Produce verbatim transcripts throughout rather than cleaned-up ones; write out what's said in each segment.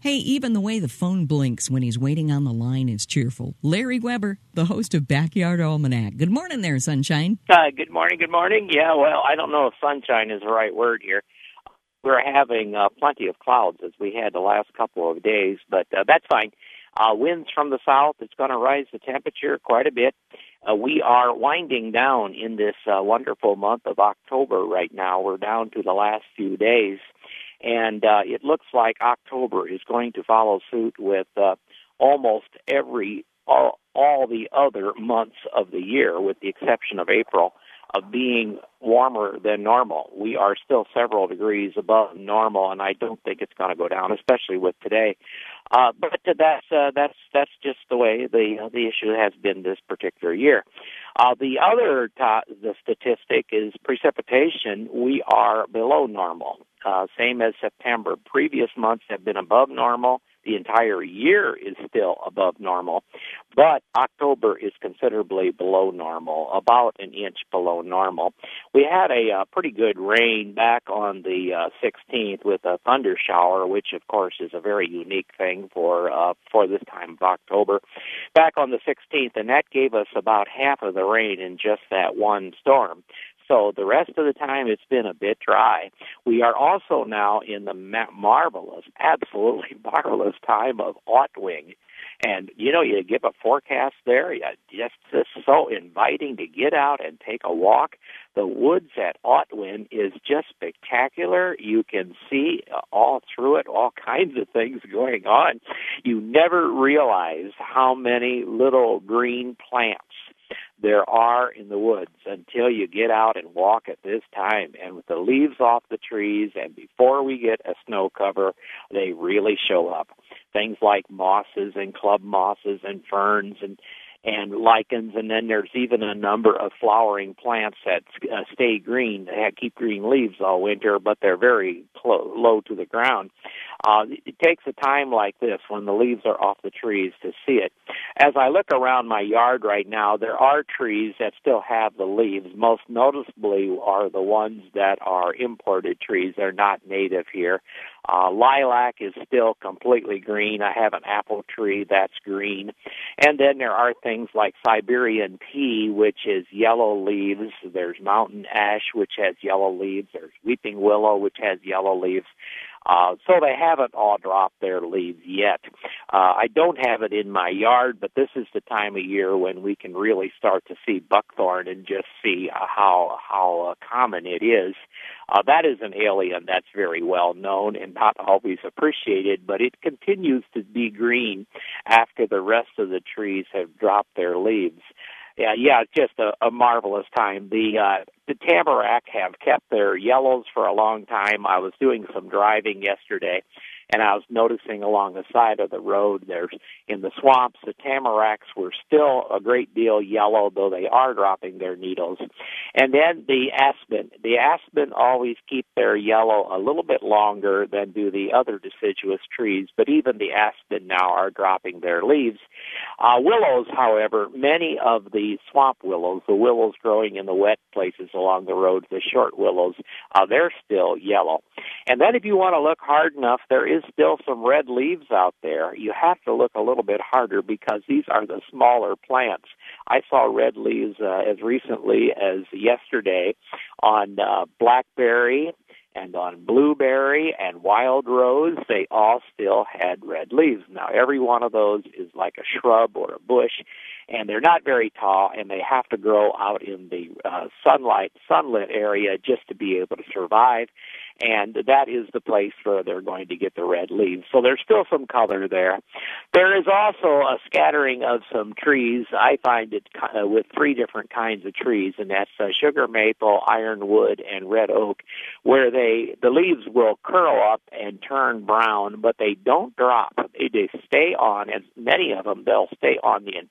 Hey, even the way the phone blinks when he's waiting on the line is cheerful. Larry Weber, the host of Backyard Almanac. Good morning there, Sunshine. Uh, good morning, good morning. Yeah, well, I don't know if sunshine is the right word here. We're having uh, plenty of clouds as we had the last couple of days, but uh, that's fine. Uh, winds from the south, it's going to rise the temperature quite a bit. Uh, we are winding down in this uh, wonderful month of October right now. We're down to the last few days, and uh, it looks like October is going to follow suit with uh, almost every, all, all the other months of the year, with the exception of April, of being warmer than normal. We are still several degrees above normal, and I don't think it's going to go down, especially with today. Uh, but that's uh, that's that's just the way the uh, the issue has been this particular year. Uh, the other t- the statistic is precipitation. We are below normal, uh, same as September. Previous months have been above normal. The entire year is still above normal, but October is considerably below normal, about an inch below normal. We had a uh, pretty good rain back on the uh, sixteenth with a thunder shower, which of course is a very unique thing for uh, for this time of October. Back on the sixteenth, and that gave us about half of the rain in just that one storm. So the rest of the time, it's been a bit dry. We are also now in the ma- marvelous, absolutely marvelous time of Otwing. And, you know, you give a forecast there, you just it's so inviting to get out and take a walk. The woods at Otwin is just spectacular. You can see all through it all kinds of things going on. You never realize how many little green plants there are in the woods until you get out and walk at this time. And with the leaves off the trees and before we get a snow cover, they really show up. Things like mosses and club mosses and ferns and and lichens, and then there's even a number of flowering plants that uh, stay green. They have, keep green leaves all winter, but they're very clo- low to the ground. Uh, it takes a time like this when the leaves are off the trees to see it. As I look around my yard right now, there are trees that still have the leaves. Most noticeably are the ones that are imported trees. They're not native here. Uh, lilac is still completely green. I have an apple tree that's green. And then there are things like Siberian pea, which is yellow leaves. There's mountain ash, which has yellow leaves. There's weeping willow, which has yellow leaves. Uh, so they haven't all dropped their leaves yet. Uh, I don't have it in my yard, but this is the time of year when we can really start to see buckthorn and just see uh, how how uh, common it is. Uh, that is an alien that's very well known and not always appreciated, but it continues to be green after the rest of the trees have dropped their leaves. Yeah, yeah, it's just a, a marvelous time. The uh, the tamarack have kept their yellows for a long time. I was doing some driving yesterday, and I was noticing along the side of the road, there's in the swamps, the tamaracks were still a great deal yellow, though they are dropping their needles. And then the aspen. The aspen always keep their yellow a little bit longer than do the other deciduous trees, but even the aspen now are dropping their leaves. Uh, willows, however, many of the swamp willows, the willows growing in the wet places along the roads, the short willows, uh, they're still yellow. And then if you want to look hard enough, there is still some red leaves out there. You have to look a little bit harder because these are the smaller plants. I saw red leaves uh, as recently as yesterday on uh, blackberry and on blueberry and wild rose. They all still had red leaves. Now, every one of those is like a shrub or a bush, and they're not very tall, and they have to grow out in the uh, sunlight, sunlit area just to be able to survive. And that is the place where they're going to get the red leaves. So there's still some color there. There is also a scattering of some trees. I find it uh, with three different kinds of trees, and that's uh, sugar maple, ironwood, and red oak, where they the leaves will curl up and turn brown, but they don't drop. They, they stay on, and many of them, they'll stay on the entire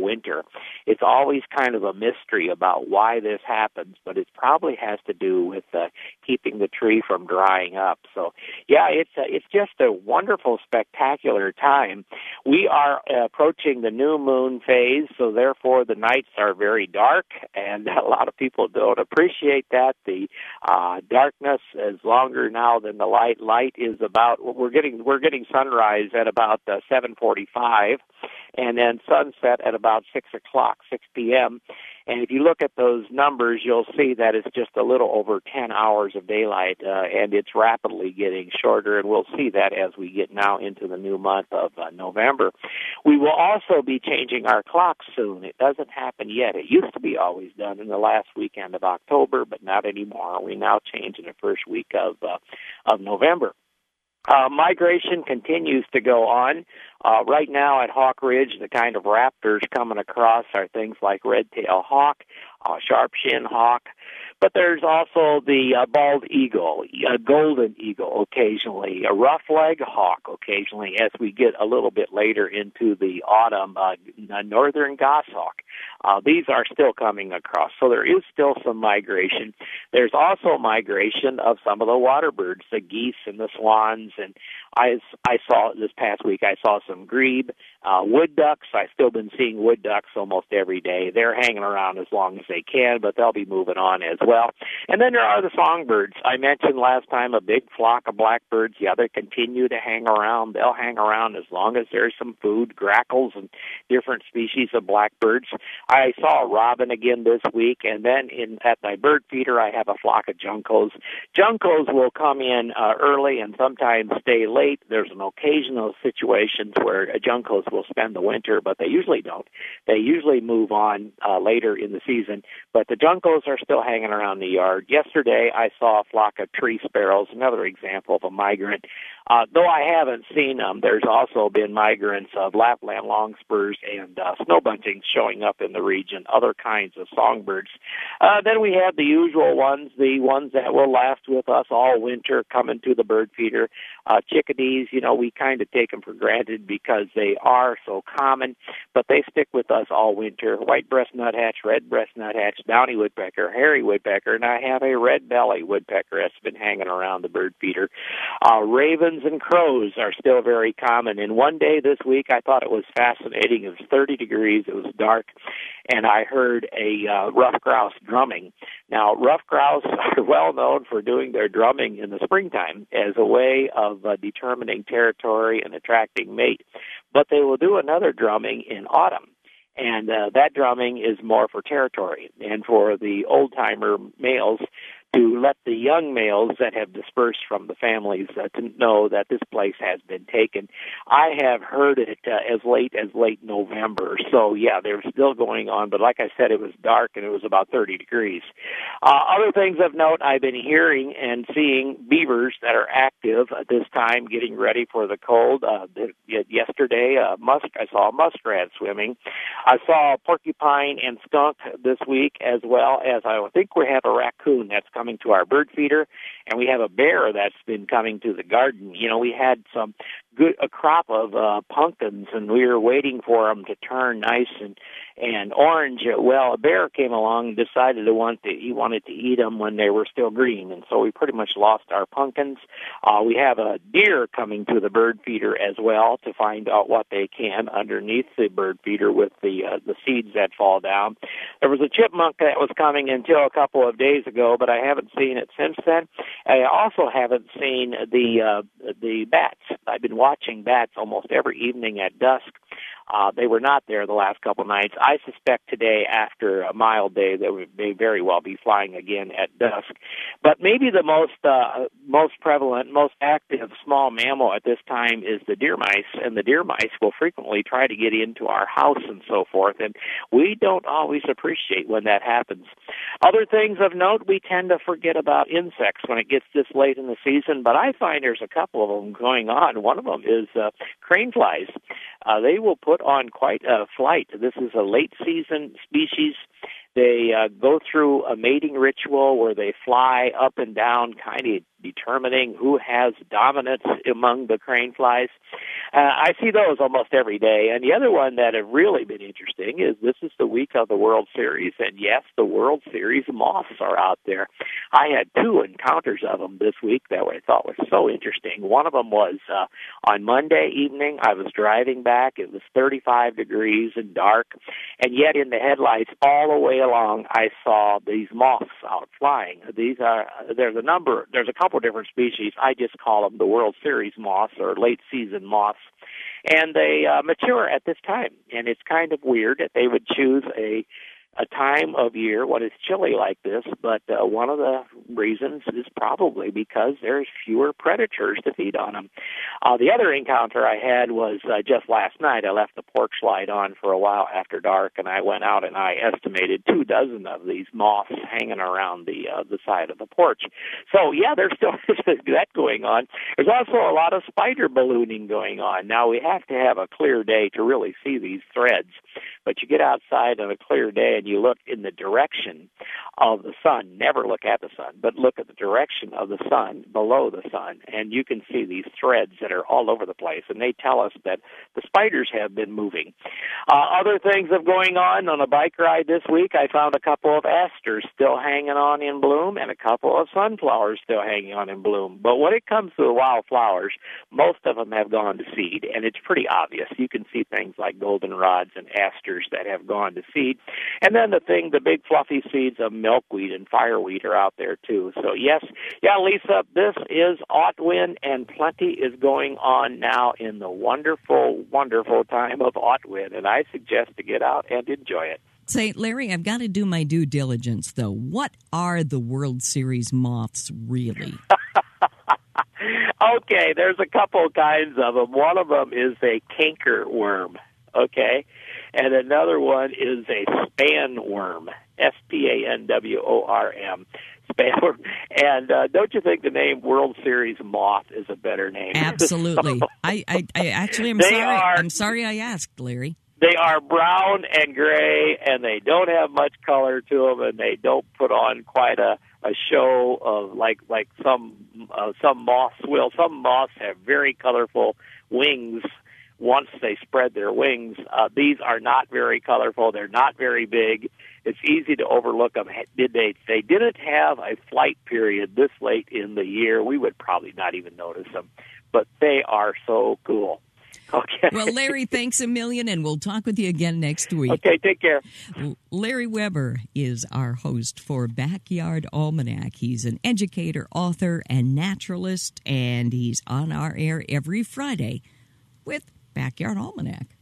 winter. It's always kind of a mystery about why this happens, but it probably has to do with uh, keeping the tree from drying up. So, yeah, it's uh, it's just a wonderful, spectacular time. We are uh, approaching the new moon phase, so therefore the nights are very dark, and a lot of people don't appreciate that. The uh, darkness is longer now than the light. Light is about we're getting we're getting sunrise at about uh, seven forty-five, and then sunset at about six o'clock, six p.m. And if you look at those numbers, you'll see that it's just a little over ten hours of daylight, uh, and it's rapidly getting shorter, and we'll see that as we get now into the new month of uh, November. We will also be changing our clocks soon. It doesn't happen yet. It used to be always done in the last weekend of October, but not anymore. We now change in the first week of uh, of November. Uh, migration continues to go on. Uh, right now at Hawk Ridge, the kind of raptors coming across are things like red-tailed hawk, uh, sharp-shin hawk, but there's also the uh, bald eagle, a golden eagle occasionally, a rough-leg hawk occasionally as we get a little bit later into the autumn, uh, northern goshawk. Uh, these are still coming across, so there is still some migration. There's also migration of some of the water birds, the geese and the swans, and I, I saw this past week, I saw some grebe, uh, wood ducks. I've still been seeing wood ducks almost every day. They're hanging around as long as they can, but they'll be moving on as well. And then there are the songbirds. I mentioned last time a big flock of blackbirds. Yeah, they continue to hang around. They'll hang around as long as there's some food, grackles and different species of blackbirds. I saw a robin again this week, and then in at my bird feeder, I have a flock of juncos. Juncos will come in uh, early and sometimes stay late. There's an occasional situations where juncos will spend the winter, but they usually don't. They usually move on uh, later in the season, but the juncos are still hanging around the yard. Yesterday, I saw a flock of tree sparrows, another example of a migrant. Uh, though I haven't seen them, there's also been migrants of Lapland longspurs and uh, snow buntings showing up in the region, other kinds of songbirds. Uh, then we have the usual ones, the ones that will last with us all winter coming to the bird feeder. Uh, chickadees, you know, we kind of take them for granted because they are so common, but they stick with us all winter. White-breast nuthatch, red-breast nuthatch, downy woodpecker, hairy woodpecker, and I have a red-belly woodpecker that's been hanging around the bird feeder. Uh, ravens and crows are still very common. And one day this week, I thought it was fascinating. It was thirty degrees. It was dark. And I heard a uh, ruffed grouse drumming. Now, ruffed grouse are well known for doing their drumming in the springtime as a way of uh, determining territory and attracting mate. But they will do another drumming in autumn. And uh, that drumming is more for territory and for the old-timer males to let the young males that have dispersed from the families uh, to know that this place has been taken. I have heard it uh, as late as late November. So, yeah, they're still going on. But like I said, it was dark and it was about thirty degrees. Uh, other things of note, I've been hearing and seeing beavers that are active at this time getting ready for the cold. Uh, yesterday, uh, musk, I saw a muskrat swimming. I saw a porcupine and skunk this week, as well as I think we have a raccoon that's coming to our bird feeder, and we have a bear that's been coming to the garden. You know, we had some good a crop of uh, pumpkins, and we were waiting for them to turn nice and and orange. Well, a bear came along and decided to want to he wanted to eat them when they were still green, and so we pretty much lost our pumpkins. Uh, we have a deer coming to the bird feeder as well to find out what they can underneath the bird feeder with the uh, the seeds that fall down. There was a chipmunk that was coming until a couple of days ago, but I haven't seen it since then. I also haven't seen the uh, the bats. I've been watching bats almost every evening at dusk. Uh, they were not there the last couple of nights. I suspect today, after a mild day, they may very well be flying again at dusk. But maybe the most uh, most prevalent, most active small mammal at this time is the deer mice, and the deer mice will frequently try to get into our house and so forth, and we don't always appreciate when that happens. Other things of note, we tend to forget about insects when it gets this late in the season, but I find there's a couple of them going on. One of them is uh, crane flies. Uh, they will put on quite a flight. This is a late season species. They uh, go through a mating ritual where they fly up and down, kind of determining who has dominance among the crane flies. Uh, I see those almost every day. And the other one that have really been interesting is this is the week of the World Series, and yes, the World Series moths are out there. I had two encounters of them this week that I thought was so interesting. One of them was uh, on Monday evening. I was driving back. It was thirty-five degrees and dark, and yet in the headlights all the way along, I saw these moths out flying. These are there's a number, there's a couple different species. I just call them the World Series moths or late season moths, and they uh, mature at this time. And it's kind of weird that they would choose a a time of year when it's chilly like this, but uh, one of the reasons is probably because there's fewer predators to feed on them. Uh, the other encounter I had was uh, just last night. I left the porch light on for a while after dark, and I went out and I estimated two dozen of these moths hanging around the uh, the side of the porch. So, yeah, there's still that going on. There's also a lot of spider ballooning going on. Now, we have to have a clear day to really see these threads, but you get outside on a clear day and you look in the direction of the sun. Never look at the sun, but look at the direction of the sun below the sun, and you can see these threads that are all over the place, and they tell us that the spiders have been moving. Uh, other things have going on on a bike ride this week. I found a couple of asters still hanging on in bloom and a couple of sunflowers still hanging on in bloom. But when it comes to the wildflowers, most of them have gone to seed, and it's pretty obvious. You can see things like goldenrods and asters that have gone to seed. And then the thing, the big fluffy seeds of milkweed and fireweed are out there too. So yes, yeah, Lisa, this is Otwin, and plenty is going on now in the wonderful, wonderful time of Otwin, and I suggest to get out and enjoy it. Say, Larry, I've got to do my due diligence, though. What are the World Series moths really? Okay, there's a couple kinds of them. One of them is a canker worm, okay? And another one is a span worm, S P A N W O R M, span worm. And uh, don't you think the name World Series moth is a better name? Absolutely. I, I, I actually am sorry. Are, I'm sorry I asked, Larry. They are brown and gray, and they don't have much color to them, and they don't put on quite a, a show of like like some uh, some moths will. Some moths have very colorful wings. Once they spread their wings, uh, these are not very colorful. They're not very big. It's easy to overlook them. Did they? They didn't have a flight period this late in the year. We would probably not even notice them, but they are so cool. Okay. Well, Larry, thanks a million, and we'll talk with you again next week. Okay, take care. Larry Weber is our host for Backyard Almanac. He's an educator, author, and naturalist, and he's on our air every Friday with Backyard Almanac.